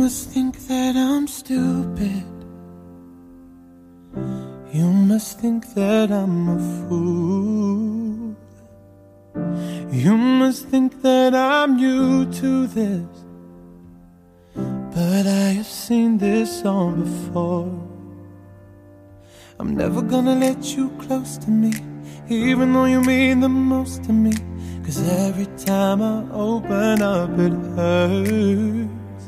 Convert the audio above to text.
must think that I'm stupid. You must think that I'm a fool. You must think that I'm new to this, but I have seen this song before. I'm never gonna let you close to me, even though you mean the most to me. 'Cause every time I open up it hurts.